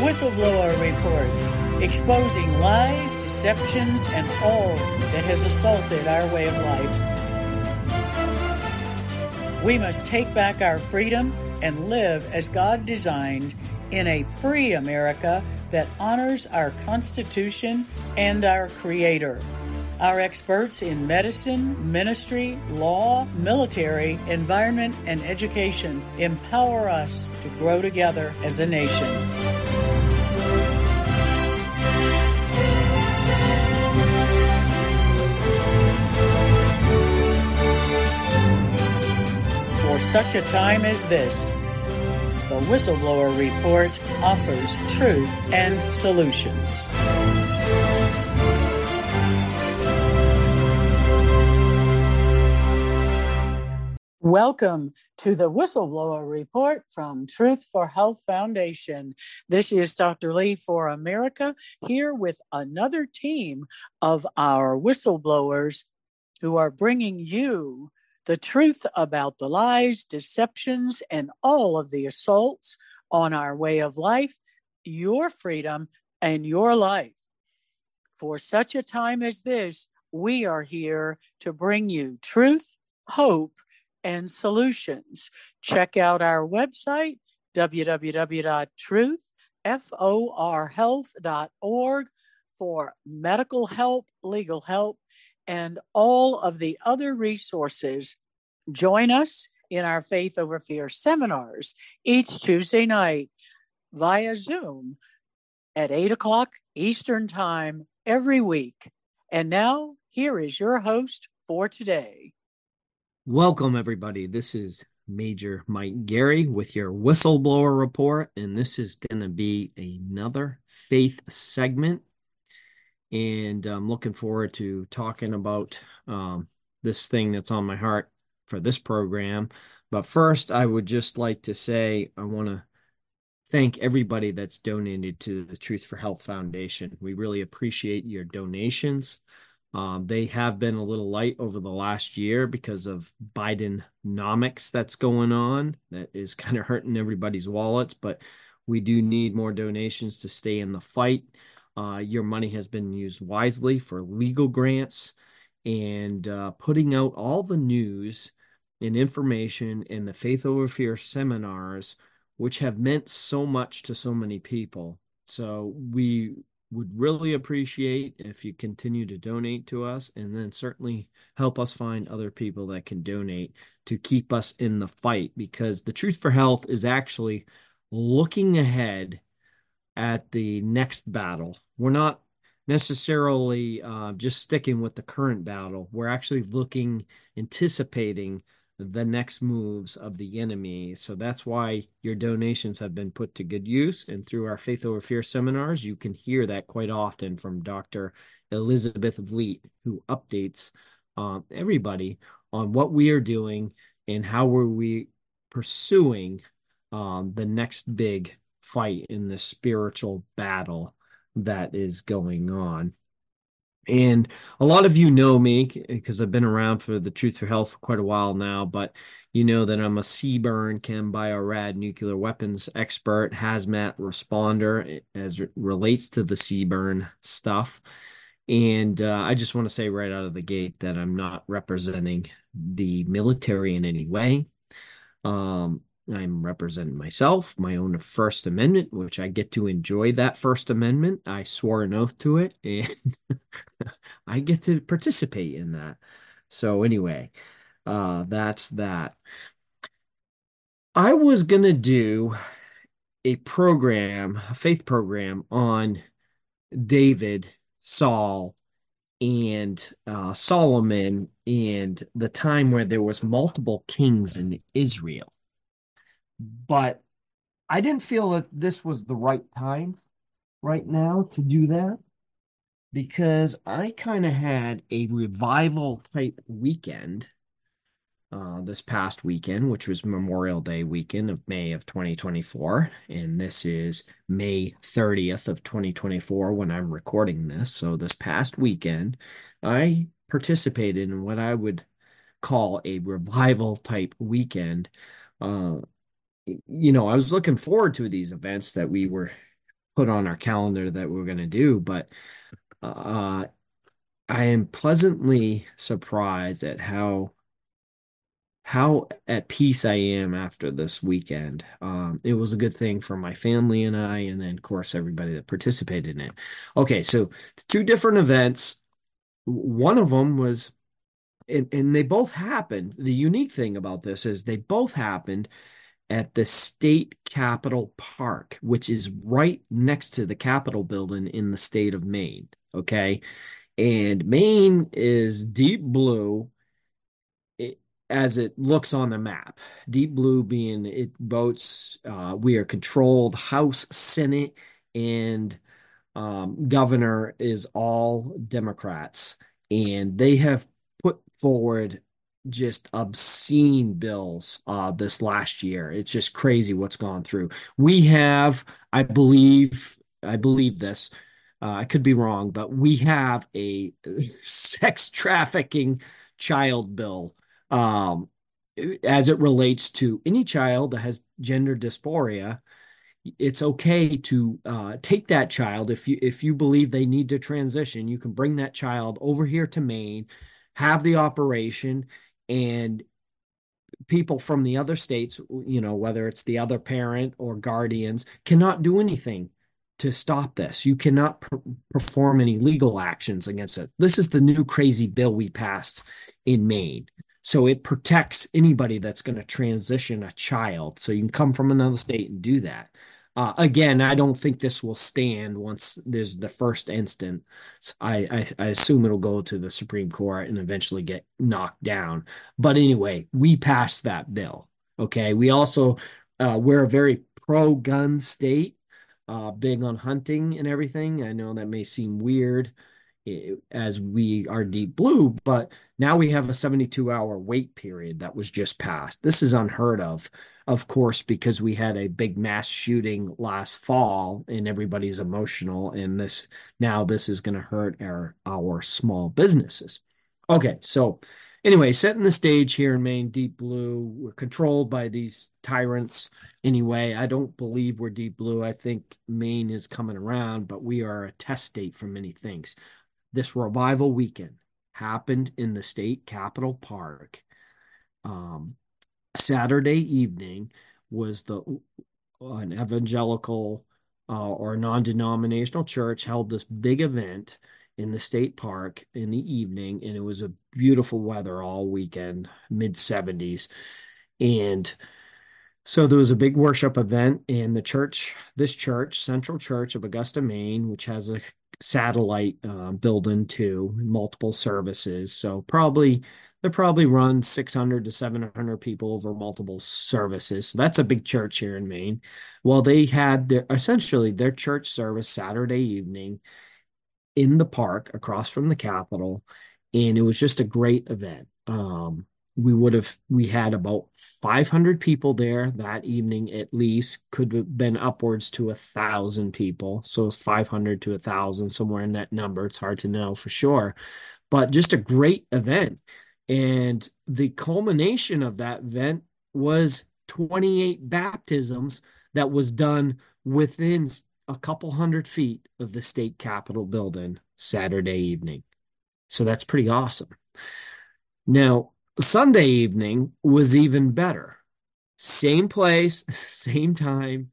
Whistleblower Report, exposing lies, deceptions, and all that has assaulted our way of life. We must take back our freedom and live as God designed in a free America that honors our Constitution and our Creator. Our experts in medicine, ministry, law, military, environment, and education empower us to grow together as a nation. For such a time as this, the Whistleblower Report offers truth and solutions. Welcome to the Whistleblower Report from Truth for Health Foundation. This is Dr. Lee for America, here with another team of our whistleblowers who are bringing you the truth about the lies, deceptions, and all of the assaults on our way of life, your freedom, and your life. For such a time as this, we are here to bring you truth, hope, and solutions. Check out our website, www.truthforhealth.org, for medical help, legal help, and all of the other resources. Join us in our Faith Over Fear seminars each Tuesday night via Zoom at 8 o'clock Eastern Time every week. And now, here is your host for today. Welcome, everybody. This is Major Mike Gary with your Whistleblower Report, and this is going to be another faith segment. And I'm looking forward to talking about this thing that's on my heart for this program. But first, I would just like to say I want to thank everybody that's donated to the Truth for Health Foundation. We really appreciate your donations. They have been a little light over the last year because of Bidenomics that's going on. That is kind of hurting everybody's wallets, but we do need more donations to stay in the fight. Your money has been used wisely for legal grants and putting out all the news and information in the Faith Over Fear seminars, which have meant so much to so many people. So we would really appreciate if you continue to donate to us, and then certainly help us find other people that can donate to keep us in the fight, because the Truth for Health is actually looking ahead at the next battle. We're not necessarily just sticking with the current battle. We're actually anticipating the next moves of the enemy. So that's why your donations have been put to good use. And through our Faith Over Fear seminars, you can hear that quite often from Dr. Elizabeth Vliet, who updates everybody on what we are doing and how we pursuing the next big fight in the spiritual battle that is going on. And a lot of you know me because I've been around for the Truth for Health for quite a while now, but you know that I'm a CBRN, Chem Biorad nuclear weapons expert, hazmat responder as it relates to the CBRN stuff. And I just want to say right out of the gate that I'm not representing the military in any way. I'm representing myself, my own First Amendment, which I get to enjoy that First Amendment. I swore an oath to it, and I get to participate in that. So anyway, that's that. I was going to do a faith program on David, Saul, and Solomon, and the time where there was multiple kings in Israel. But I didn't feel that this was the right time right now to do that, because I kind of had a revival type weekend this past weekend, which was Memorial Day weekend of May of 2024. And this is May 30th of 2024 when I'm recording this. So this past weekend, I participated in what I would call a revival type weekend. I was looking forward to these events that we were put on our calendar that we're going to do, but uh, I am pleasantly surprised at how at peace I am after this weekend. It was a good thing for my family and I, and then of course everybody that participated in it. Okay, so two different events. One of them was, and they both happened. The unique thing about this is they both happened at the State Capitol Park, which is right next to the Capitol building in the state of Maine. Okay. And Maine is deep blue it, as it looks on the map. Deep blue being it votes, we are controlled House, Senate, and governor is all Democrats, and they have put forward just obscene bills this last year. It's just crazy what's gone through. We have, I believe this. I could be wrong, but we have a sex trafficking child bill um, as it relates to any child that has gender dysphoria. It's okay to take that child if you believe they need to transition. You can bring that child over here to Maine, have the operation, and people from the other states, whether it's the other parent or guardians, cannot do anything to stop this. You cannot perform any legal actions against it. This is the new crazy bill we passed in Maine. So it protects anybody that's going to transition a child. So you can come from another state and do that. Again, I don't think this will stand once there's the first instance. I assume it'll go to the Supreme Court and eventually get knocked down. But anyway, we passed that bill. Okay. We also, we're a very pro-gun state, big on hunting and everything. I know that may seem weird as we are deep blue, but now we have a 72-hour wait period that was just passed. This is unheard of course, because we had a big mass shooting last fall and everybody's emotional. And this is going to hurt our small businesses. Okay. So anyway, setting the stage here in Maine, deep blue, we're controlled by these tyrants. Anyway, I don't believe we're deep blue. I think Maine is coming around, but we are a test state for many things. This revival weekend happened in the State Capitol Park. Um, Saturday evening was an evangelical or non-denominational church held this big event in the state park in the evening, and it was a beautiful weather all weekend, mid 70s. And so there was a big worship event in this church, Central Church of Augusta, Maine, which has a satellite building too, multiple services. So they probably run 600 to 700 people over multiple services. So that's a big church here in Maine. Well, they had essentially their church service Saturday evening in the park across from the Capitol, and it was just a great event. We had about 500 people there that evening at least, could have been upwards to 1,000 people. So it's 500 to 1,000, somewhere in that number. It's hard to know for sure, but just a great event. And the culmination of that event was 28 baptisms that was done within a couple 100 feet of the state capitol building Saturday evening. So that's pretty awesome. Now, Sunday evening was even better. Same place, same time,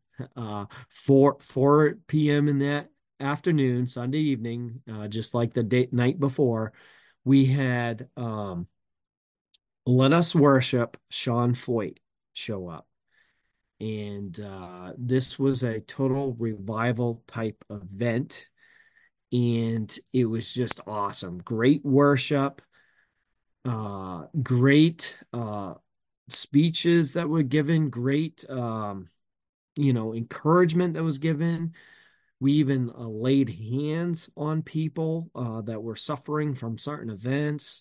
4 p.m. in that afternoon, Sunday evening, just like the night before, we had Let Us Worship Sean Foyt show up. And this was a total revival type event. And it was just awesome. Great worship, great speeches that were given, great encouragement that was given. We even laid hands on people that were suffering from certain events.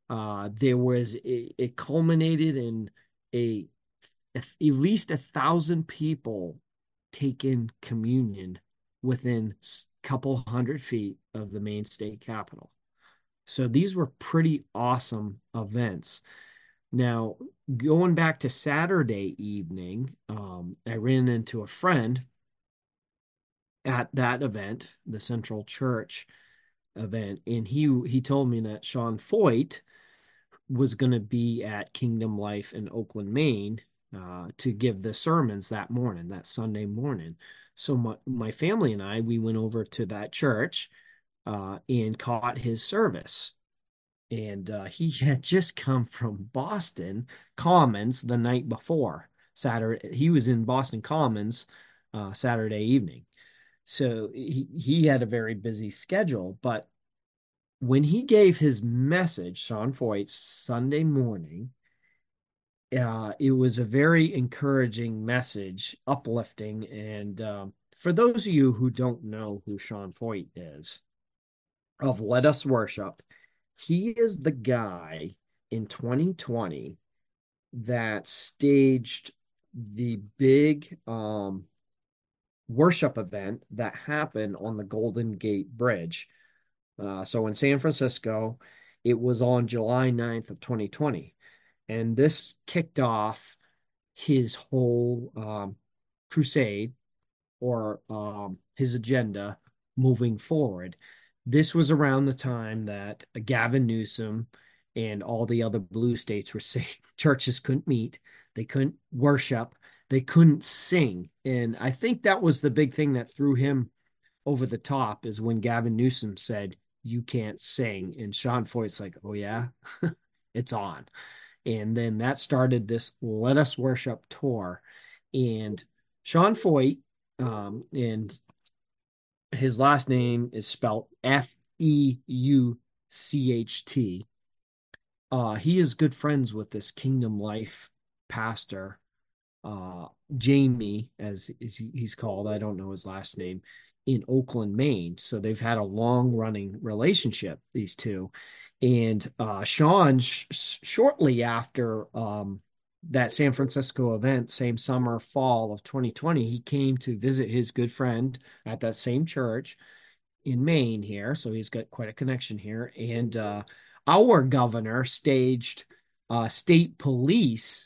It culminated in at least 1,000 people taking communion within a couple 100 feet of the Maine state capitol. So these were pretty awesome events. Now, going back to Saturday evening, I ran into a friend at that event, the Central Church event, and he told me that Sean Foyt was going to be at Kingdom Life in Oakland, Maine, to give the sermons that morning, that Sunday morning. So my family and I, we went over to that church and caught his service. And he had just come from Boston Commons the night before. Saturday, he was in Boston Commons Saturday evening. So he had a very busy schedule. But when he gave his message, Sean Foyt, Sunday morning, it was a very encouraging message, uplifting. And for those of you who don't know who Sean Foyt is, of Let Us Worship, he is the guy in 2020 that staged the big worship event that happened on the Golden Gate Bridge. So in San Francisco, it was on July 9th of 2020. And this kicked off his whole crusade or his agenda moving forward. This was around the time that Gavin Newsom and all the other blue states were saying churches couldn't meet, they couldn't worship, they couldn't sing. And I think that was the big thing that threw him over the top, is when Gavin Newsom said, "You can't sing." And Sean Foyt's like, "Oh, yeah, it's on." And then that started this Let Us Worship tour. And Sean Foyt, and his last name is spelled Feucht. He is good friends with this Kingdom Life pastor, Jamie, as he's called. I don't know his last name, in Oakland, Maine. So they've had a long running relationship, these two. And Sean, shortly after that San Francisco event, same summer, fall of 2020, he came to visit his good friend at that same church in Maine here. So he's got quite a connection here. And our governor staged state police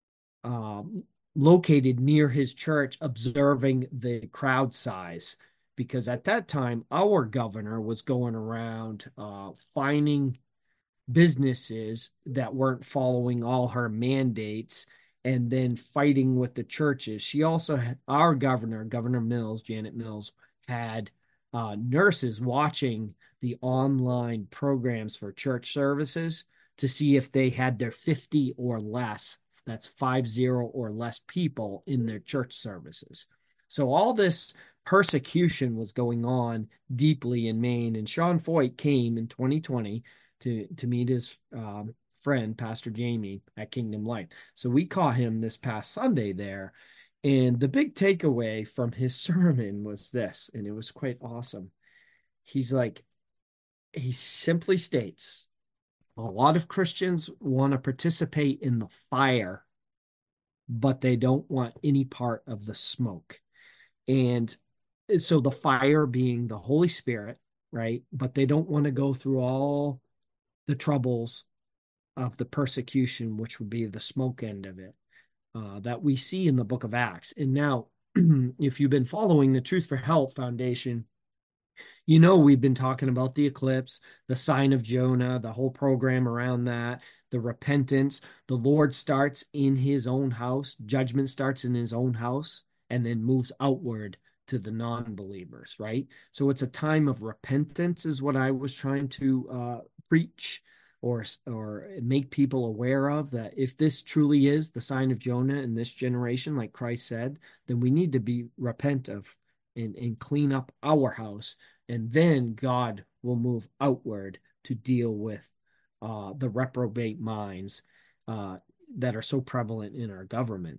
located near his church observing the crowd size, because at that time our governor was going around finding businesses that weren't following all her mandates and then fighting with the churches. She also had, our governor, Governor Mills, Janet Mills, had nurses watching the online programs for church services to see if they had their 50 or less, that's 50 or less people in their church services. So all this persecution was going on deeply in Maine. And Sean Foyt came in 2020 to meet his friend, Pastor Jamie, at Kingdom Life. So we caught him this past Sunday there. And the big takeaway from his sermon was this, and it was quite awesome. He's like, he simply states, a lot of Christians want to participate in the fire, but they don't want any part of the smoke. And so the fire being the Holy Spirit, right? But they don't want to go through all the troubles of the persecution, which would be the smoke end of it, that we see in the book of Acts. And now, if you've been following the Truth for Health Foundation, you know, we've been talking about the eclipse, the sign of Jonah, the whole program around that, the repentance. The Lord starts in his own house, judgment starts in his own house, and then moves outward to the non-believers, right? So it's a time of repentance, is what I was trying to preach or make people aware of, that if this truly is the sign of Jonah in this generation, like Christ said, then we need to be repent of and clean up our house. And then God will move outward to deal with the reprobate minds that are so prevalent in our government.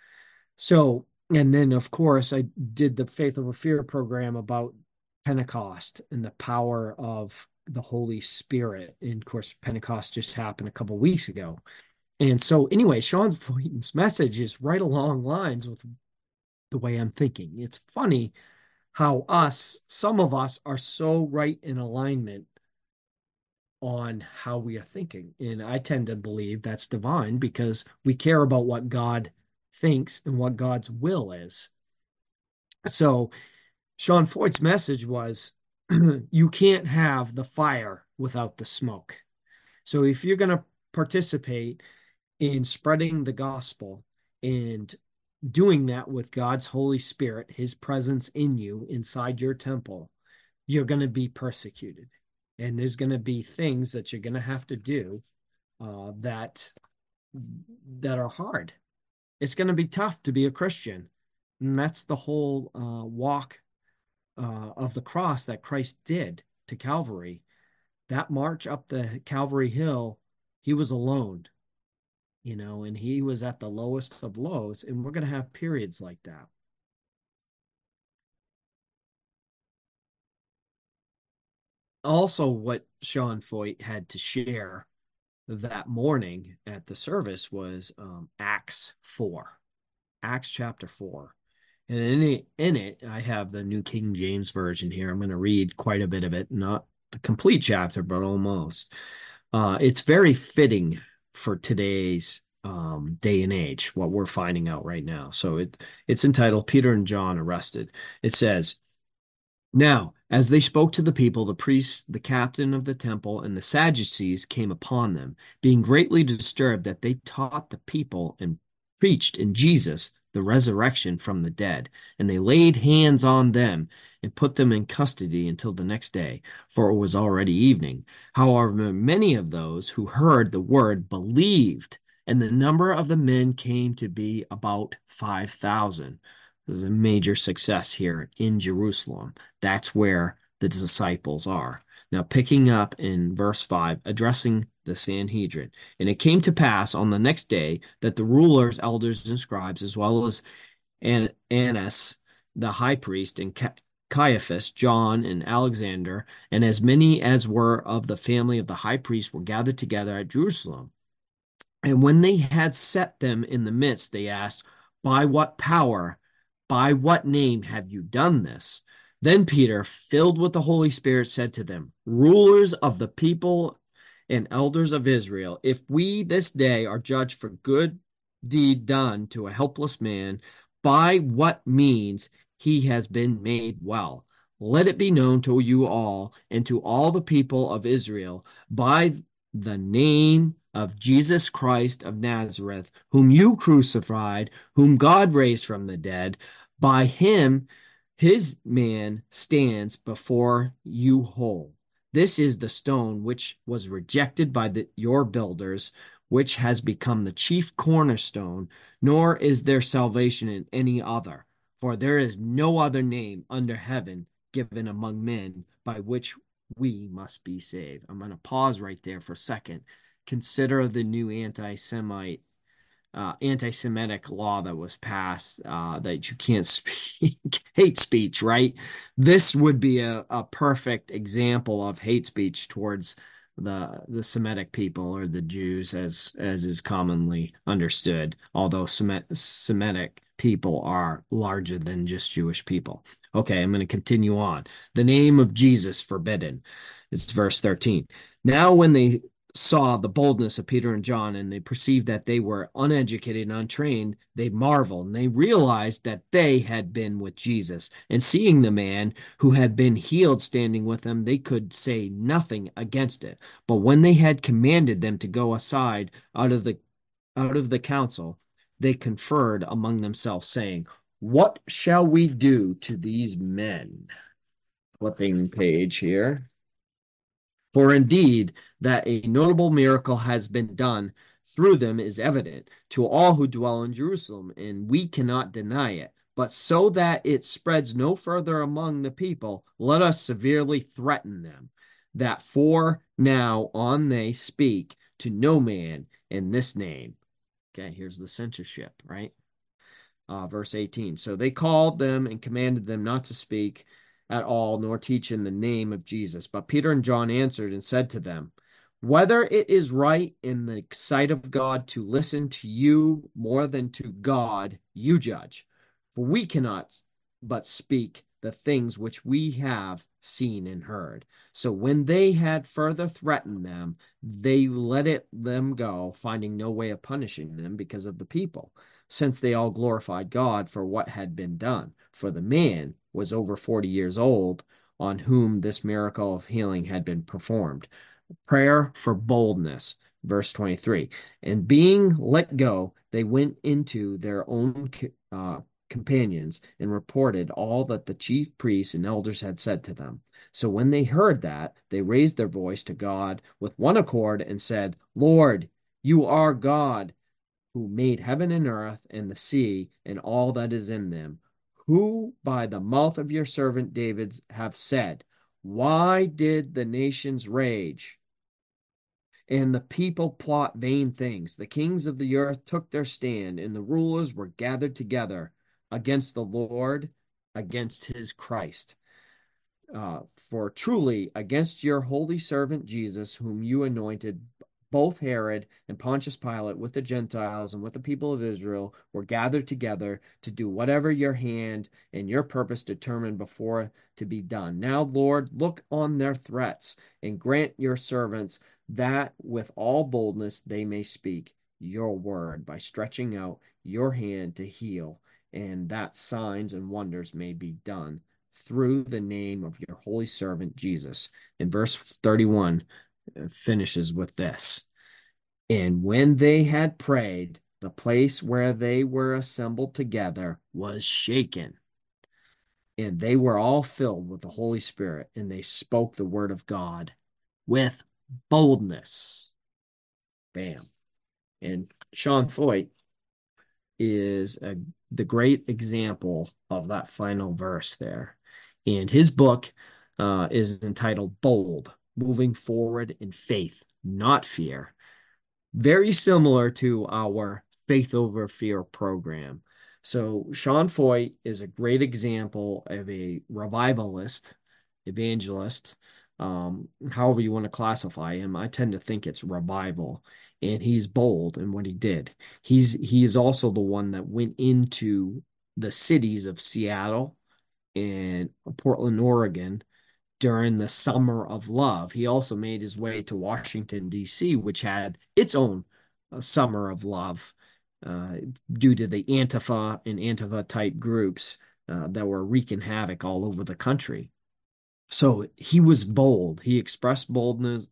So, and then of course, I did the Faith Over Fear program about Pentecost and the power of the Holy Spirit. And of course, Pentecost just happened a couple of weeks ago. And so anyway, Sean Foyt's message is right along lines with the way I'm thinking. It's funny how some of us are so right in alignment on how we are thinking. And I tend to believe that's divine, because we care about what God thinks and what God's will is. So Sean Feucht's message was you can't have the fire without the smoke. So if you're going to participate in spreading the gospel and doing that with God's Holy Spirit, his presence in you inside your temple, you're going to be persecuted. And there's going to be things that you're going to have to do that are hard. It's going to be tough to be a Christian. And that's the whole walk of the cross that Christ did to Calvary. That march up the Calvary Hill, he was alone, and he was at the lowest of lows. And we're going to have periods like that. Also, what Sean Feucht had to share that morning at the service was Acts 4, Acts chapter 4. And in it, I have the New King James Version here. I'm going to read quite a bit of it, not the complete chapter, but almost. It's very fitting for today's day and age, what we're finding out right now. So it's entitled Peter and John Arrested. It says, now, as they spoke to the people, the priests, the captain of the temple, and the Sadducees came upon them, being greatly disturbed that they taught the people and preached in Jesus the resurrection from the dead. And they laid hands on them and put them in custody until the next day, for it was already evening. However, many of those who heard the word believed, and the number of the men came to be about 5,000. This is a major success here in Jerusalem. That's where the disciples are. Now, picking up in verse 5, addressing the Sanhedrin. And it came to pass on the next day that the rulers, elders, and scribes, as well as Annas, the high priest, and Caiaphas, John, and Alexander, and as many as were of the family of the high priest, were gathered together at Jerusalem. And when they had set them in the midst, they asked, by what power, by what name have you done this? Then Peter, filled with the Holy Spirit, said to them, rulers of the people and elders of Israel, if we this day are judged for good deed done to a helpless man, by what means he has been made well, let it be known to you all and to all the people of Israel by the name of Jesus Christ of Nazareth, whom you crucified, whom God raised from the dead. By him, his man stands before you whole. This is the stone which was rejected by your builders, which has become the chief cornerstone, nor is there salvation in any other. For there is no other name under heaven given among men by which we must be saved. I'm going to pause right there for a second. Consider the new anti-Semitic law that was passed that you can't speak hate speech, right? This would be a perfect example of hate speech towards the Semitic people, or the Jews, as is commonly understood, although Semitic people are larger than just Jewish people. Okay, I'm going to continue on. The name of Jesus forbidden. It's verse 13. Now when they saw the boldness of Peter and John, and they perceived that they were uneducated and untrained, they marveled, and they realized that they had been with Jesus. And seeing the man who had been healed standing with them, they could say nothing against it. But when they had commanded them to go aside out of the council, they conferred among themselves, saying, what shall we do to these men? Flipping page here. For indeed, that a notable miracle has been done through them is evident to all who dwell in Jerusalem, and we cannot deny it. But so that it spreads no further among the people, let us severely threaten them, that for now on they speak to no man in this name. Okay, here's the censorship, right? Verse 18. So they called them and commanded them not to speak at all, nor teach in the name of Jesus. But Peter and John answered and said to them, whether it is right in the sight of God to listen to you more than to God, you judge. For we cannot but speak the things which we have seen and heard. So when they had further threatened them, they let them go, finding no way of punishing them because of the people, since they all glorified God for what had been done. For the man was over 40 years old, on whom this miracle of healing had been performed. Prayer for boldness, verse 23. And being let go, they went into their own companions and reported all that the chief priests and elders had said to them. So when they heard that, they raised their voice to God with one accord and said, Lord, you are God, who made heaven and earth and the sea and all that is in them, who by the mouth of your servant David have said, why did the nations rage and the people plot vain things? The kings of the earth took their stand, and the rulers were gathered together against the Lord, against his Christ. For truly against your holy servant Jesus, whom you anointed, both Herod and Pontius Pilate with the Gentiles and with the people of Israel were gathered together to do whatever your hand and your purpose determined before to be done. Now, Lord, look on their threats and grant your servants that with all boldness they may speak your word by stretching out your hand to heal, and that signs and wonders may be done through the name of your holy servant Jesus. In verse 31, finishes with this. And when they had prayed, the place where they were assembled together was shaken, and they were all filled with the Holy Spirit, and they spoke the word of God with boldness. Bam. And Sean Feucht is the great example of that final verse there. And his book is entitled Bold, Moving Forward in Faith, Not Fear. Very similar to our Faith Over Fear program. So Sean Feucht is a great example of a revivalist, evangelist, however you want to classify him. I tend to think it's revival, and he's bold in what he did. He is also the one that went into the cities of Seattle and Portland, Oregon, during the Summer of Love. He also made his way to Washington, D.C., which had its own Summer of Love due to the Antifa and Antifa-type groups that were wreaking havoc all over the country. So he was bold. He expressed boldness,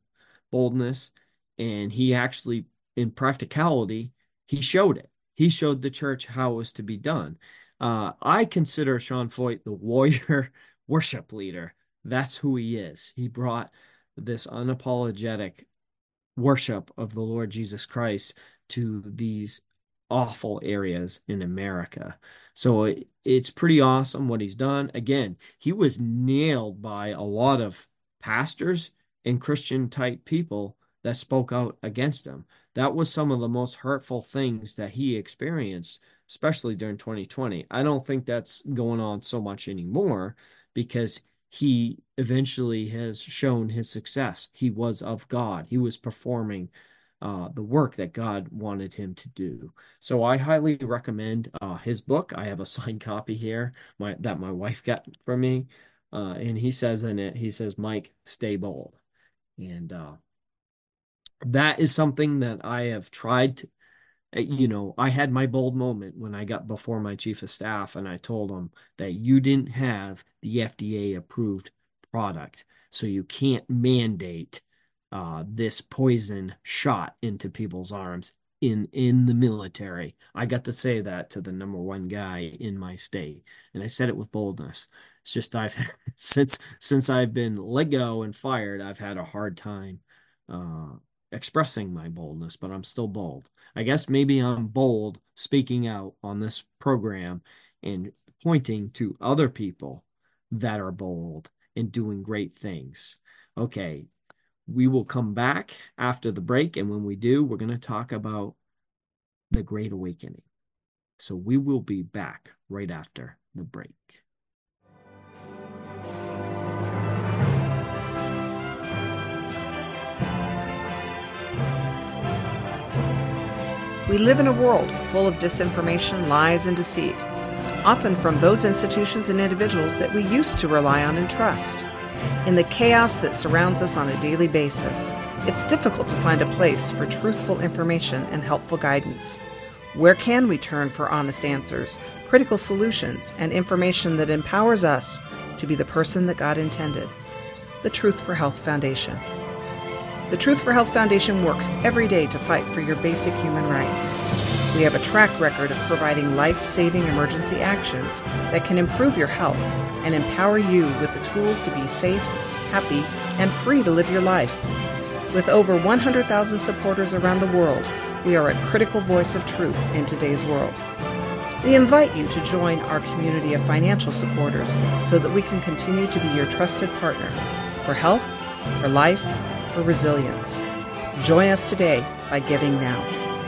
and he actually, in practicality, he showed it. He showed the church how it was to be done. I consider Sean Feucht the warrior worship leader. That's who he is. He brought this unapologetic worship of the Lord Jesus Christ to these awful areas in America. So it's pretty awesome what he's done. Again, he was nailed by a lot of pastors and Christian type people that spoke out against him. That was some of the most hurtful things that he experienced, especially during 2020. I don't think that's going on so much anymore, because he eventually has shown his success. He was of God. He was performing the work that God wanted him to do. So I highly recommend his book. I have a signed copy here that my wife got from me. And he says in it, he says, Mike, stay bold. And that is something that I have tried to, I had my bold moment when I got before my chief of staff, and I told him that you didn't have the FDA approved product, so you can't mandate this poison shot into people's arms in the military. I got to say that to the number one guy in my state, and I said it with boldness. It's just since I've been let go and fired, I've had a hard time expressing my boldness, but I'm still bold. I guess maybe I'm bold speaking out on this program and pointing to other people that are bold and doing great things. Okay, we will come back after the break, and when we do, we're going to talk about the Great Awakening. So we will be back right after the break. We live in a world full of disinformation, lies, and deceit, often from those institutions and individuals that we used to rely on and trust. In the chaos that surrounds us on a daily basis, it's difficult to find a place for truthful information and helpful guidance. Where can we turn for honest answers, critical solutions, and information that empowers us to be the person that God intended. The Truth for Health Foundation. The Truth for Health Foundation works every day to fight for your basic human rights. We have a track record of providing life-saving emergency actions that can improve your health and empower you with the tools to be safe, happy, and free to live your life. With over 100,000 supporters around the world, we are a critical voice of truth in today's world. We invite you to join our community of financial supporters so that we can continue to be your trusted partner for health, for life, for resilience. Join us today by giving now.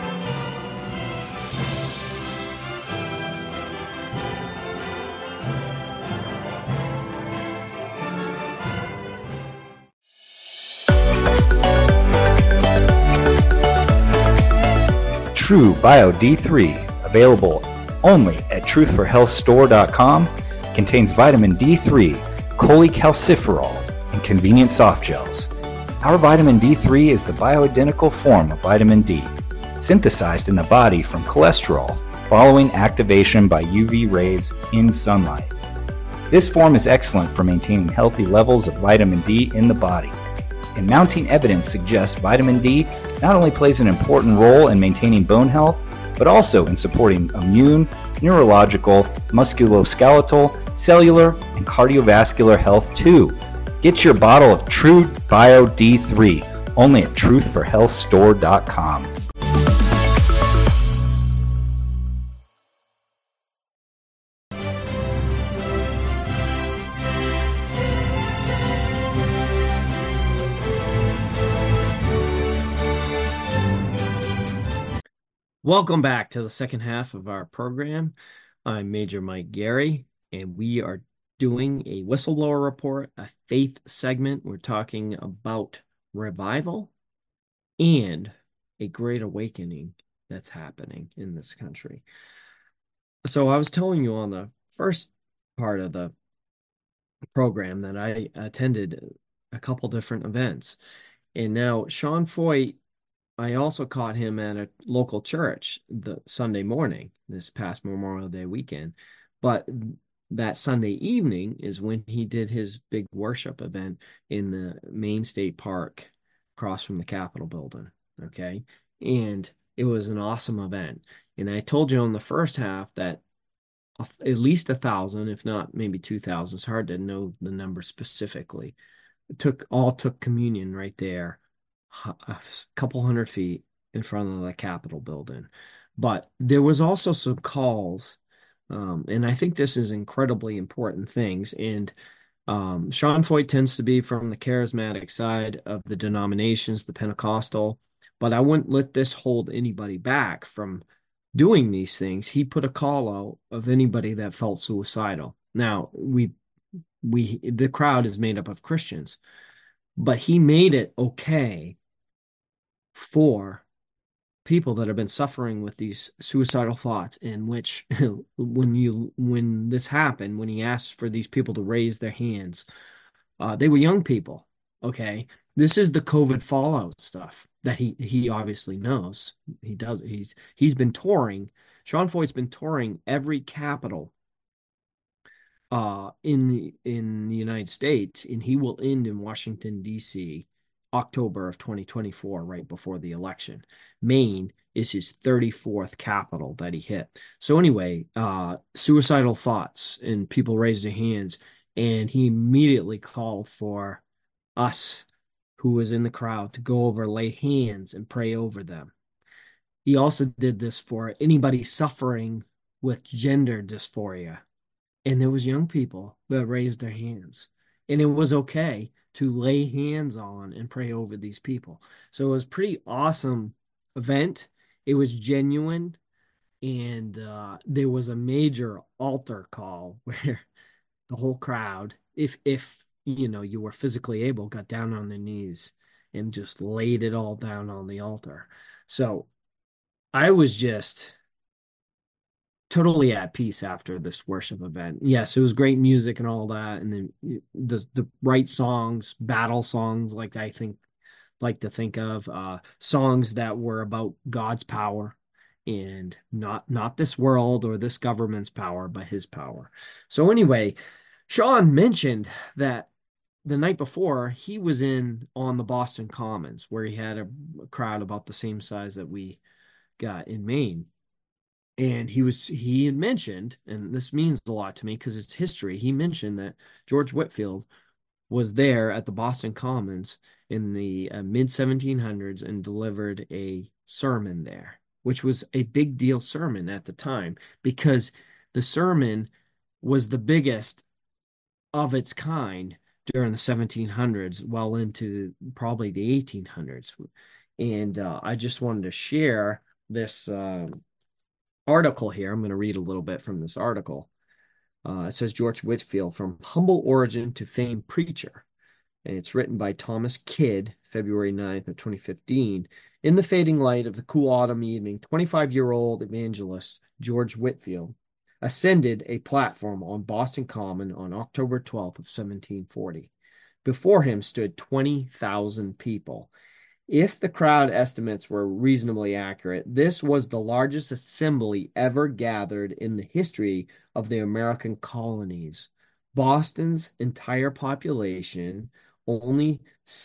True Bio D3, available only at truthforhealthstore.com, contains vitamin D3, cholecalciferol, and convenient soft gels. Our vitamin D3 is the bioidentical form of vitamin D, synthesized in the body from cholesterol following activation by UV rays in sunlight. This form is excellent for maintaining healthy levels of vitamin D in the body. And mounting evidence suggests vitamin D not only plays an important role in maintaining bone health, but also in supporting immune, neurological, musculoskeletal, cellular, and cardiovascular health too. Get your bottle of True Bio D3 only at truthforhealthstore.com. Welcome back to the second half of our program. I'm Major Mike Gary, and we are doing a whistleblower report, a faith segment. We're talking about revival and a great awakening that's happening in this country. So I was telling you on the first part of the program that I attended a couple different events. And now Sean Feucht, I also caught him at a local church the Sunday morning, this past Memorial Day weekend. But that Sunday evening is when he did his big worship event in the Main State Park across from the Capitol building. Okay. And it was an awesome event. And I told you on the first half that at least 1,000, if not maybe 2,000, it's hard to know the number specifically, took communion right there, a couple 100 feet in front of the Capitol building. But there was also some calls, and I think this is incredibly important things. And Sean Feucht tends to be from the charismatic side of the denominations, the Pentecostal, but I wouldn't let this hold anybody back from doing these things. He put a call out of anybody that felt suicidal. Now, the crowd is made up of Christians, but he made it okay for people that have been suffering with these suicidal thoughts, in which when this happened, when he asked for these people to raise their hands, they were young people. Okay. This is the COVID fallout stuff that he obviously knows. He's been touring. Sean Feucht's been touring every capital in the United States, and he will end in Washington, D.C. October of 2024, right before the election. Maine is his 34th capital that he hit. So anyway, suicidal thoughts, and people raised their hands, and he immediately called for us who was in the crowd to go over, lay hands, and pray over them. He also did this for anybody suffering with gender dysphoria. And there was young people that raised their hands. And it was okay to lay hands on and pray over these people. So it was a pretty awesome event. It was genuine. And there was a major altar call where the whole crowd, if you were physically able, got down on their knees and just laid it all down on the altar. So I was just totally at peace after this worship event. Yes, it was great music and all that, and then the right songs, battle songs, like to think of songs that were about God's power and not this world or this government's power, but his power. So anyway, Sean mentioned that the night before he was on the Boston Commons, where he had a crowd about the same size that we got in Maine. And he had mentioned, and this means a lot to me because it's history. He mentioned that George Whitefield was there at the Boston Commons in the mid 1700s and delivered a sermon there, which was a big deal sermon at the time because the sermon was the biggest of its kind during the 1700s, well into probably the 1800s. And I just wanted to share this article here. I'm going to read a little bit from this article. It says George Whitefield, from humble origin to famed preacher. And it's written by Thomas Kidd, February 9th of 2015. In the fading light of the cool autumn evening, 25-year-old evangelist George Whitefield ascended a platform on Boston Common on October 12th of 1740. Before him stood 20,000 people. If the crowd estimates were reasonably accurate, this was the largest assembly ever gathered in the history of the American colonies. Boston's entire population, only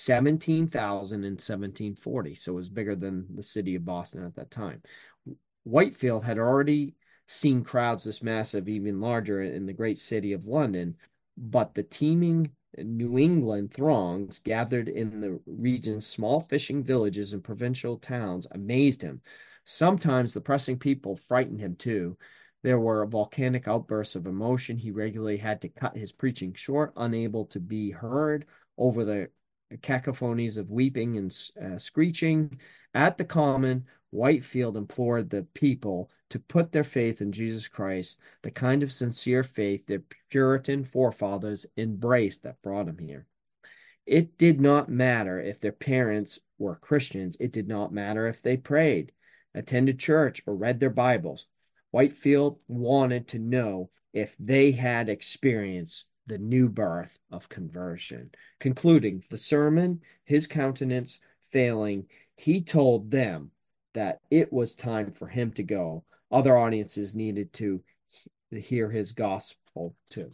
17,000 in 1740, so it was bigger than the city of Boston at that time. Whitefield had already seen crowds this massive, even larger, in the great city of London, but the teeming New England throngs gathered in the region's small fishing villages and provincial towns amazed him. Sometimes the pressing people frightened him too. There were volcanic outbursts of emotion. He regularly had to cut his preaching short, unable to be heard over the cacophonies of weeping and screeching. At the Common, Whitefield implored the people to put their faith in Jesus Christ, the kind of sincere faith their Puritan forefathers embraced that brought them here. It did not matter if their parents were Christians. It did not matter if they prayed, attended church, or read their Bibles. Whitefield wanted to know if they had experienced the new birth of conversion. Concluding the sermon, his countenance failing, he told them that it was time for him to go. Other audiences needed to hear his gospel too.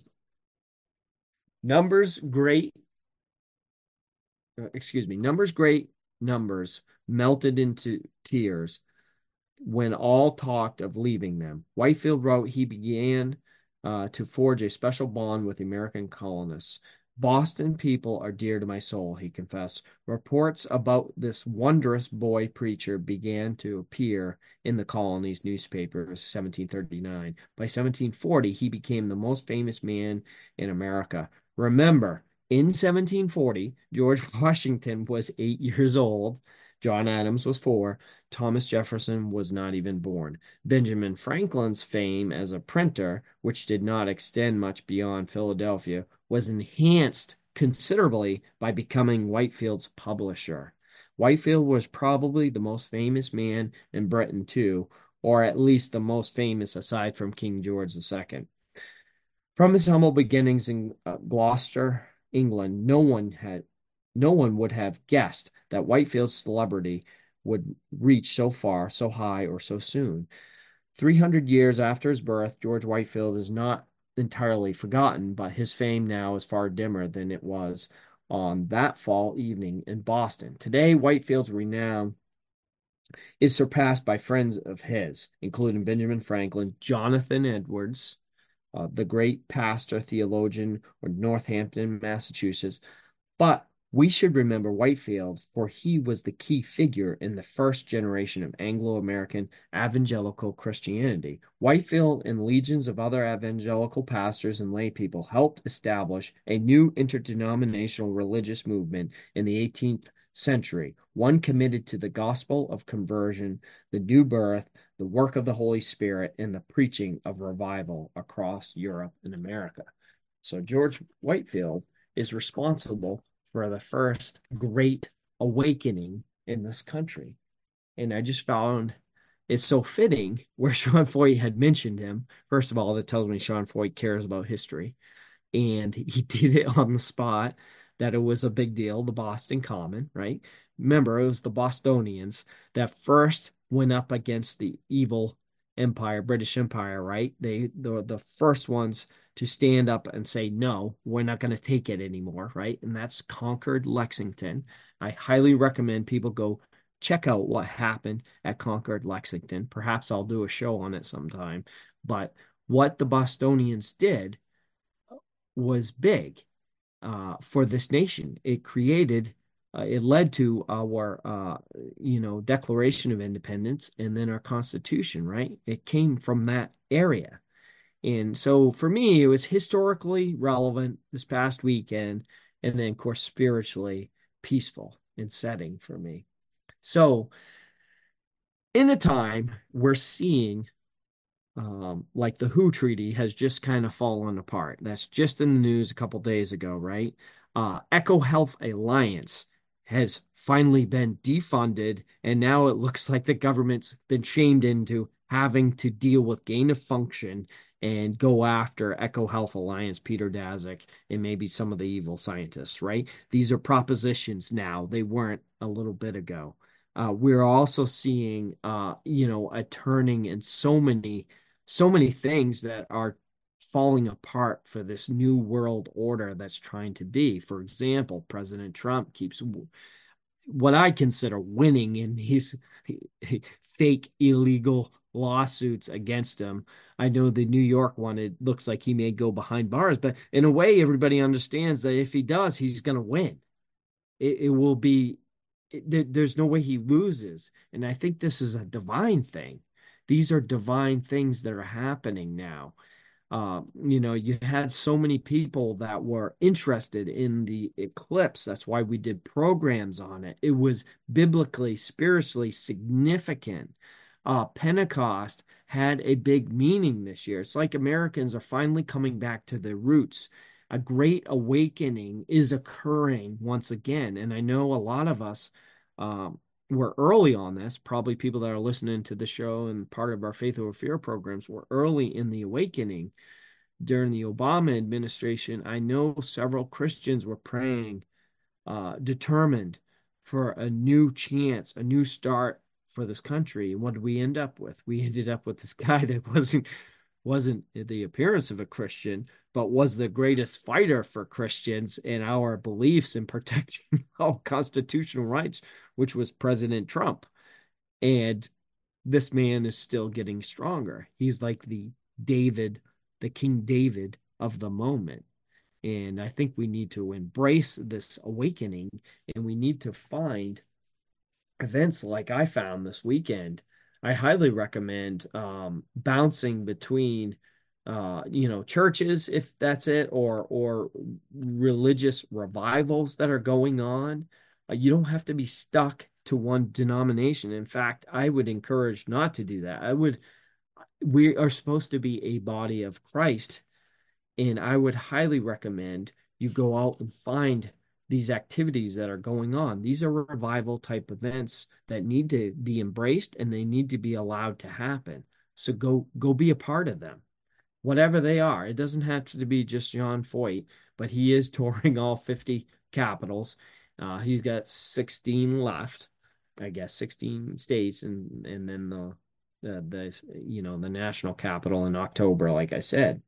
Numbers great numbers melted into tears when all talked of leaving them. Whitefield wrote he began to forge a special bond with the American colonists. Boston people are dear to my soul, he confessed. Reports about this wondrous boy preacher began to appear in the colony's newspapers, 1739. By 1740, he became the most famous man in America. Remember, in 1740, George Washington was 8 years old. John Adams was 4. Thomas Jefferson was not even born. Benjamin Franklin's fame as a printer, which did not extend much beyond Philadelphia, was enhanced considerably by becoming Whitefield's publisher. Whitefield was probably the most famous man in Britain too, or at least the most famous aside from King George II. From his humble beginnings in Gloucester, England, no one would have guessed that Whitefield's celebrity would reach so far, so high, or so soon. 300 years after his birth, George Whitefield is not entirely forgotten, but his fame now is far dimmer than it was on that fall evening in Boston. Today, Whitefield's renown is surpassed by friends of his, including Benjamin Franklin, Jonathan Edwards, the great pastor theologian of Northampton, Massachusetts. But we should remember Whitefield, for he was the key figure in the first generation of Anglo-American evangelical Christianity. Whitefield and legions of other evangelical pastors and lay people helped establish a new interdenominational religious movement in the 18th century, one committed to the gospel of conversion, the new birth, the work of the Holy Spirit, and the preaching of revival across Europe and America. So George Whitefield is responsible for the first great awakening in this country. And I just found it so fitting where Sean Feucht had mentioned him. First of all, that tells me Sean Feucht cares about history. And he did it on the spot, that it was a big deal, the Boston Common, right? Remember, it was the Bostonians that first went up against the evil empire, British Empire, right? They're the first ones to stand up and say, no, we're not going to take it anymore, right? And that's Concord, Lexington. I highly recommend people go check out what happened at Concord, Lexington. Perhaps I'll do a show on it sometime. But what the Bostonians did was big for this nation. It created, it led to our, Declaration of Independence and then our Constitution, right? It came from that area. And so for me, it was historically relevant this past weekend, and then, of course, spiritually peaceful and setting for me. So in the time we're seeing, like the WHO treaty has just kind of fallen apart. That's just in the news a couple days ago, right? EcoHealth Alliance has finally been defunded, and now it looks like the government's been shamed into having to deal with gain of function and go after EcoHealth Alliance, Peter Daszak, and maybe some of the evil scientists, right? These are propositions now. They weren't a little bit ago. We're also seeing, a turning in so many things that are falling apart for this new world order that's trying to be. For example, President Trump keeps what I consider winning in these fake illegal lawsuits against him. I know the New York one, it looks like he may go behind bars, but in a way, everybody understands that if he does, he's going to win. It will be, there's no way he loses. And I think this is a divine thing. These are divine things that are happening now. You had so many people that were interested in the eclipse. That's why we did programs on it. It was biblically, spiritually significant. Pentecost had a big meaning this year. It's like Americans are finally coming back to their roots. A great awakening is occurring once again. And I know a lot of us were early on this, probably people that are listening to the show and part of our Faith Over Fear programs were early in the awakening during the Obama administration. I know several Christians were praying, determined for a new chance, a new start for this country. And what did we end up with? We ended up with this guy that wasn't the appearance of a Christian, but was the greatest fighter for Christians and our beliefs in protecting our constitutional rights, which was President Trump. And this man is still getting stronger. He's like the King David of the moment. And I think we need to embrace this awakening, and we need to find events like I found this weekend. I highly recommend bouncing between churches, if that's it, or religious revivals that are going on. You don't have to be stuck to one denomination. In fact, I would encourage not to do that. We are supposed to be a body of Christ, and I would highly recommend you go out and find these activities that are going on. These are revival type events that need to be embraced, and they need to be allowed to happen. So go be a part of them, whatever they are. It doesn't have to be just John Foyt, but he is touring all 50 capitals. He's got 16 left, I guess, 16 states, and then the national capital in October, like I said.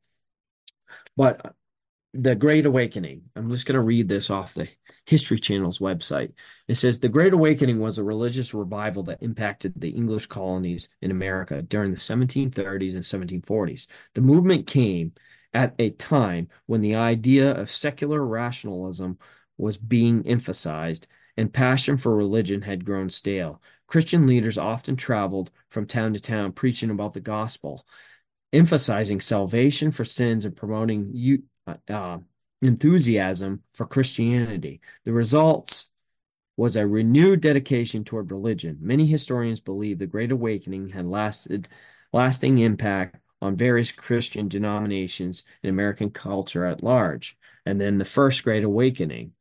But the Great Awakening, I'm just going to read this off the History Channel's website. It says, the Great Awakening was a religious revival that impacted the English colonies in America during the 1730s and 1740s. The movement came at a time when the idea of secular rationalism was being emphasized and passion for religion had grown stale. Christian leaders often traveled from town to town preaching about the gospel, emphasizing salvation for sins and promoting enthusiasm for Christianity. The results was a renewed dedication toward religion. Many historians believe the Great Awakening had lasting impact on various Christian denominations in American culture at large. And then the First Great Awakening,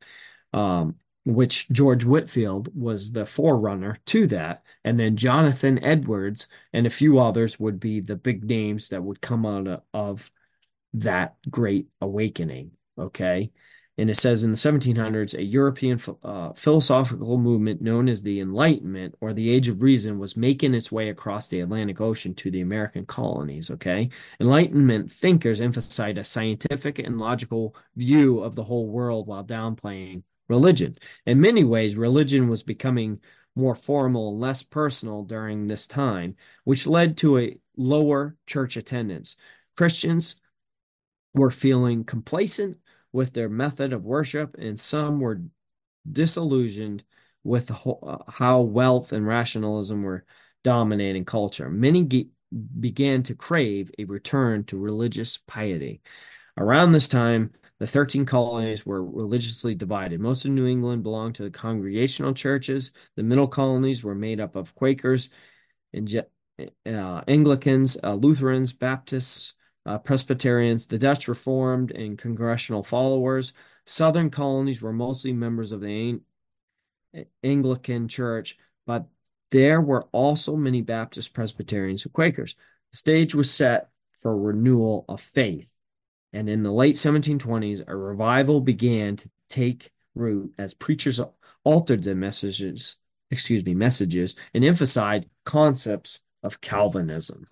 which George Whitefield was the forerunner to that. And then Jonathan Edwards and a few others would be the big names that would come out of that Great Awakening. Okay. And it says in the 1700s, a European philosophical movement known as the Enlightenment or the Age of Reason was making its way across the Atlantic Ocean to the American colonies. Okay. Enlightenment thinkers emphasized a scientific and logical view of the whole world while downplaying religion. In many ways, religion was becoming more formal and less personal during this time, which led to a lower church attendance. Christians were feeling complacent with their method of worship, and some were disillusioned with how wealth and rationalism were dominating culture. Many began to crave a return to religious piety. Around this time, the 13 colonies were religiously divided. Most of New England belonged to the Congregational churches. The middle colonies were made up of Quakers and Anglicans, Lutherans, Baptists, Presbyterians, the Dutch Reformed, and Congregational followers. Southern colonies were mostly members of the Anglican Church, but there were also many Baptists, Presbyterians, and Quakers. The stage was set for renewal of faith. And in the late 1720s, a revival began to take root as preachers altered their messages, and emphasized concepts of Calvinism.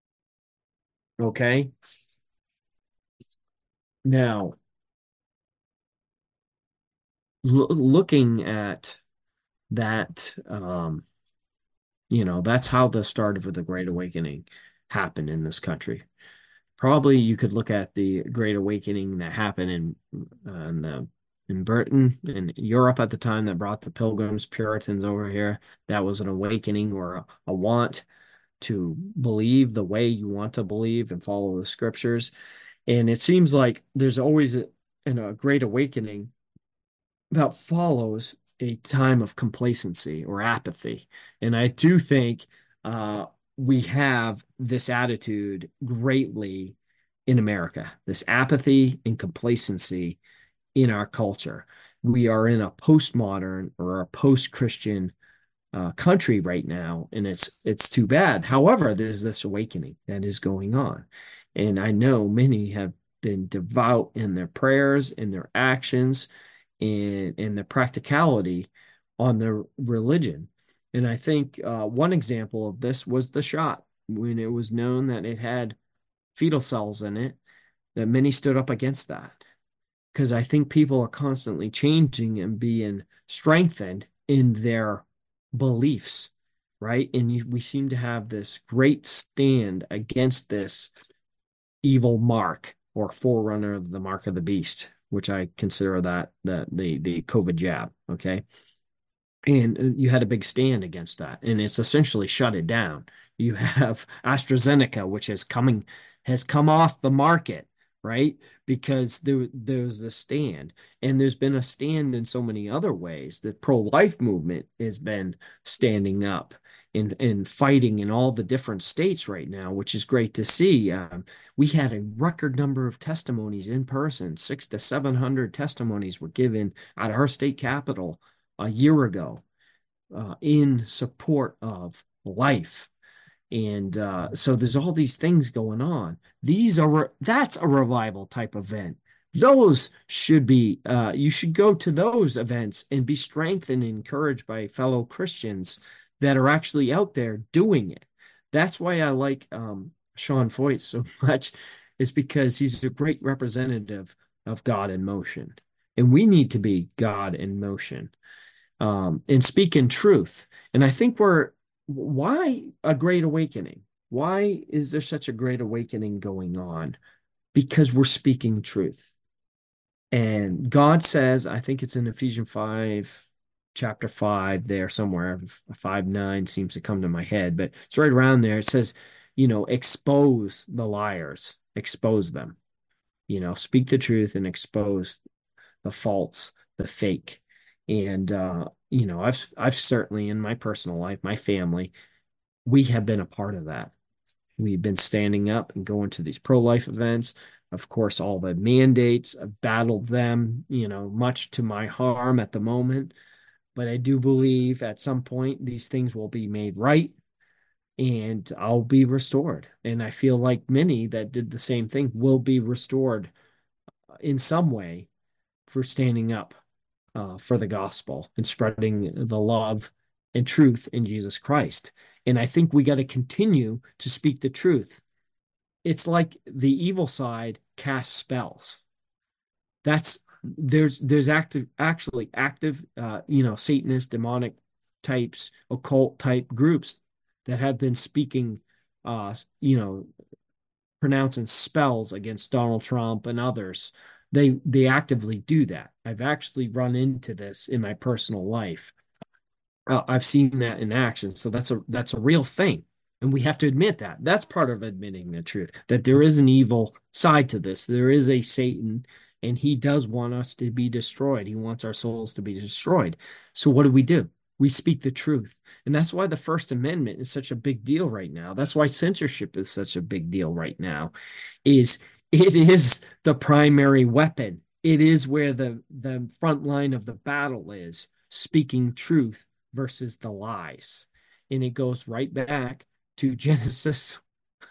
Okay. Now, looking at that, that's how the start of the Great Awakening happened in this country. Probably you could look at the Great Awakening that happened in Britain, in Europe at the time, that brought the Pilgrims, Puritans over here. That was an awakening or a want to believe the way you want to believe and follow the scriptures. And it seems like there's always a Great Awakening that follows a time of complacency or apathy. And I do think we have this attitude greatly in America, this apathy and complacency in our culture. We are in a postmodern or a post-Christian country right now, and it's too bad. However, there's this awakening that is going on. And I know many have been devout in their prayers, in their actions, and their practicality on their religion. And I think one example of this was the shot, when it was known that it had fetal cells in it, that many stood up against that. Because I think people are constantly changing and being strengthened in their beliefs, right? And we seem to have this great stand against this evil mark or forerunner of the mark of the beast, which I consider that the COVID jab, okay? And you had a big stand against that, and it's essentially shut it down. You have AstraZeneca, which has come off the market, right? Because there's a stand, and there's been a stand in so many other ways. The pro-life movement has been standing up and fighting in all the different states right now, which is great to see. We had a record number of testimonies in person. 600 to 700 testimonies were given at our state capitol a year ago in support of life. And so there's all these things going on. That's a revival type event. Those should be, you should go to those events and be strengthened and encouraged by fellow Christians that are actually out there doing it. That's why I like Sean Feucht so much, is because he's a great representative of God in motion. And we need to be God in motion and speak in truth. And I think why a great awakening? Why is there such a great awakening going on? Because we're speaking truth. And God says, I think it's in Ephesians 5, chapter 5 there somewhere, 5:9 seems to come to my head, but it's right around there. It says, expose the liars, expose them, speak the truth and expose the false, the fake. And, I've certainly in my personal life, my family, we have been a part of that. We've been standing up and going to these pro-life events. Of course, all the mandates, I've battled them, much to my harm at the moment. But I do believe at some point these things will be made right and I'll be restored. And I feel like many that did the same thing will be restored in some way for standing up for the gospel and spreading the love and truth in Jesus Christ. And I think we got to continue to speak the truth. It's like the evil side casts spells. There's actually active Satanist, demonic types, occult type groups that have been speaking pronouncing spells against Donald Trump and others. They actively do that. I've actually run into this in my personal life. I've seen that in action. So that's a real thing. And we have to admit that. That's part of admitting the truth, that there is an evil side to this. There is a Satan, and he does want us to be destroyed. He wants our souls to be destroyed. So what do? We speak the truth. And that's why the First Amendment is such a big deal right now. That's why censorship is such a big deal right now, it is the primary weapon. It is where the front line of the battle is, speaking truth versus the lies. And it goes right back to Genesis,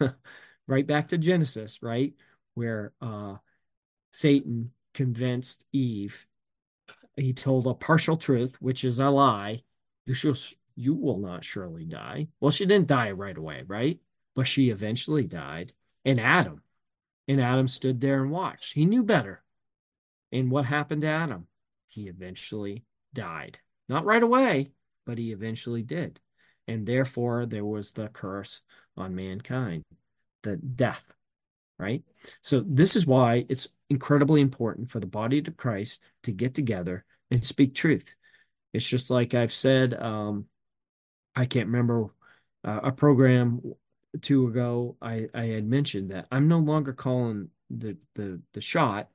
right? Where Satan convinced Eve. He told a partial truth, which is a lie. You will not surely die. Well, she didn't die right away, right? But she eventually died. And Adam stood there and watched. He knew better. And what happened to Adam? He eventually died. Not right away, but he eventually did. And therefore, there was the curse on mankind, the death, right? So this is why it's incredibly important for the body of Christ to get together and speak truth. It's just like I've said, I can't remember a program or two ago, I had mentioned that I'm no longer calling the shot,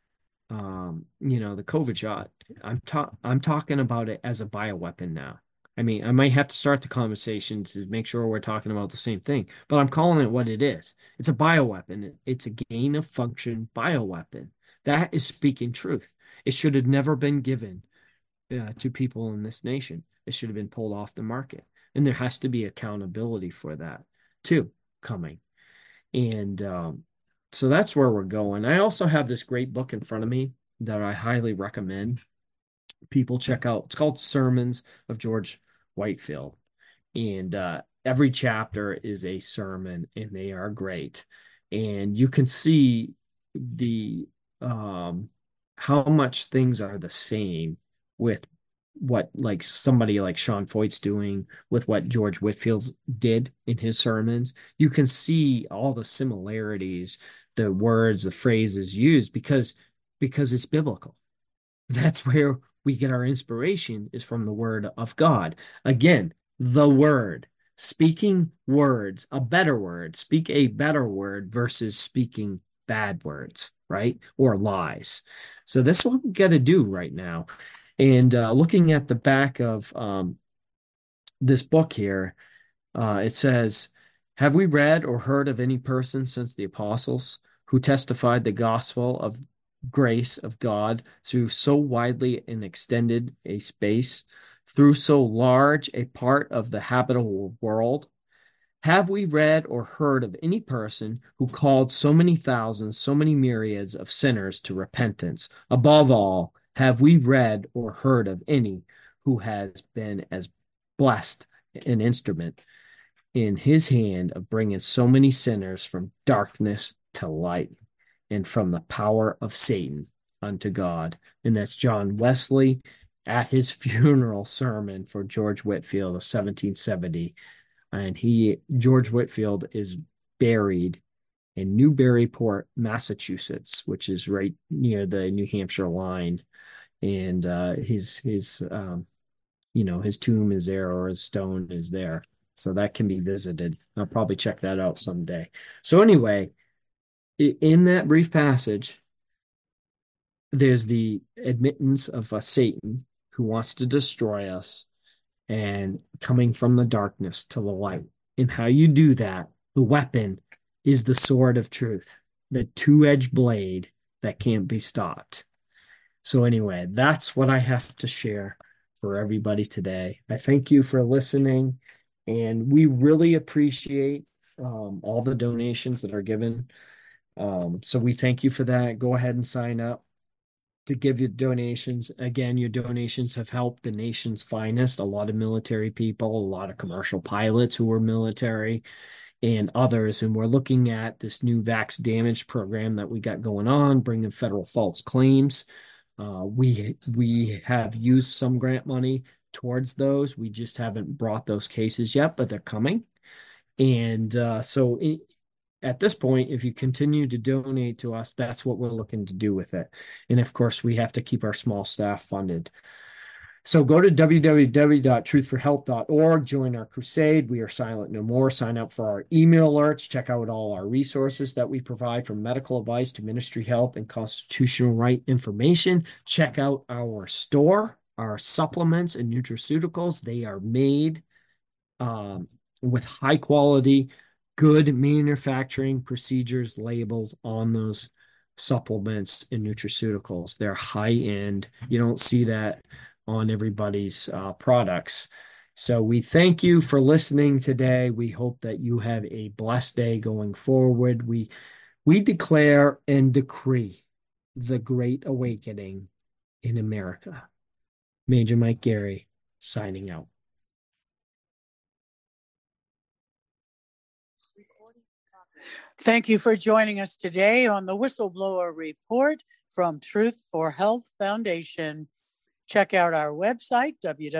the COVID shot. I'm talking about it as a bioweapon now. I mean, I might have to start the conversation to make sure we're talking about the same thing, but I'm calling it what it is. It's a bioweapon. It's a gain of function bioweapon. That is speaking truth. It should have never been given to people in this nation. It should have been pulled off the market. And there has to be accountability for that too coming. And so that's where we're going. I also have this great book in front of me that I highly recommend people check out. It's called Sermons of George Whitefield. And every chapter is a sermon, and they are great. And you can see the how much things are the same with what like somebody like Sean Foyt's doing with what George Whitefield did in his sermons. You can see all the similarities, the words, the phrases used because it's biblical. That's where we get our inspiration, is from the word of God. Again, the word, speaking words, a better word, speak a better word versus speaking bad words, right? Or lies. So that's what we got to do right now. And looking at the back of this book here, it says, have we read or heard of any person since the apostles who testified the gospel of grace of God through so widely and extended a space, through so large a part of the habitable world? Have we read or heard of any person who called so many thousands, so many myriads of sinners to repentance? Above all, have we read or heard of any who has been as blessed an instrument in his hand of bringing so many sinners from darkness to light and from the power of Satan unto God? And that's John Wesley at his funeral sermon for George Whitefield of 1770. And George Whitefield is buried in Newburyport, Massachusetts, which is right near the New Hampshire line. And his tomb is there, or his stone is there. So that can be visited. I'll probably check that out someday. So anyway, in that brief passage, there's the admittance of a Satan who wants to destroy us and coming from the darkness to the light. And how you do that, the weapon is the sword of truth, the two-edged blade that can't be stopped. So anyway, that's what I have to share for everybody today. I thank you for listening, and we really appreciate all the donations that are given. So we thank you for that. Go ahead and sign up. to give you donations. Again, your donations have helped the nation's finest, a lot of military people, a lot of commercial pilots who are military, and others. And we're looking at this new Vax Damage program that we got going on, bringing federal false claims. We have used some grant money towards those. We just haven't brought those cases yet, but they're coming. And at this point, if you continue to donate to us, that's what we're looking to do with it. And of course, we have to keep our small staff funded. So go to www.truthforhealth.org, join our crusade. We are silent no more. Sign up for our email alerts. Check out all our resources that we provide, from medical advice to ministry help and constitutional right information. Check out our store, our supplements and nutraceuticals. They are made with high quality, good manufacturing procedures, labels on those supplements and nutraceuticals. They're high end. You don't see that on everybody's products. So we thank you for listening today. We hope that you have a blessed day going forward. We declare and decree the Great Awakening in America. Major Mike Gary, signing out. Thank you for joining us today on the Whistleblower Report from Truth for Health Foundation. Check out our website,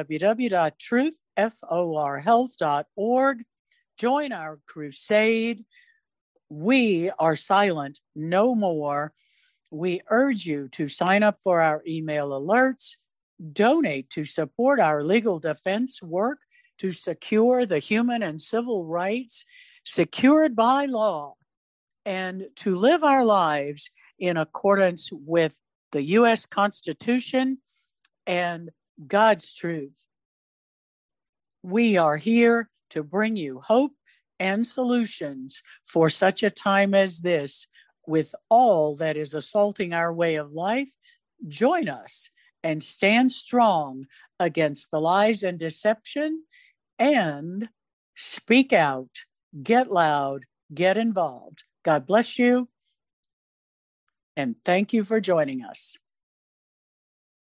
www.truthforhealth.org. Join our crusade. We are silent no more. We urge you to sign up for our email alerts, donate to support our legal defense work to secure the human and civil rights secured by law, and to live our lives in accordance with the U.S. Constitution and God's truth. We are here to bring you hope and solutions for such a time as this. With all that is assaulting our way of life, join us and stand strong against the lies and deception, and speak out, get loud, get involved. God bless you, and thank you for joining us.